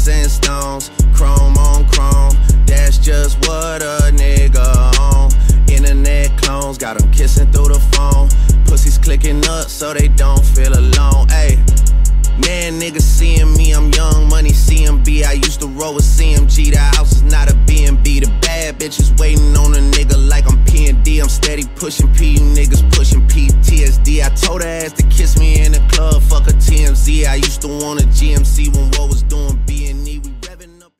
sticks and stones, chrome on chrome. That's just what a nigga on. Internet clones got them kissing through the phone. Pussies clicking up so they don't feel alone. Ayy, man, niggas seeing me, I'm young money CMB. I used to roll with CMG. The house is not a B&B. The bad bitches waiting on a nigga like I'm P&D. I'm steady pushing P, you niggas pushing PTSD. I told her ass